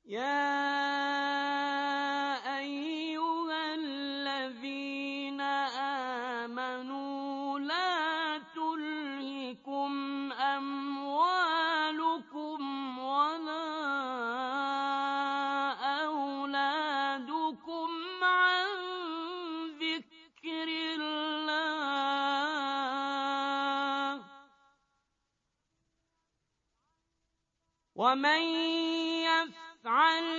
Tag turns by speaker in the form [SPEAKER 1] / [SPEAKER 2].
[SPEAKER 1] يَا أَيُّهَا الَّذِينَ آمَنُوا لَا تُلْهِكُمْ أَمْوَالُكُمْ وَلَا أَوْلَادُكُمْ عَن ذِكْرِ اللَّهِ ۚ وَمَن يَفْعَلْ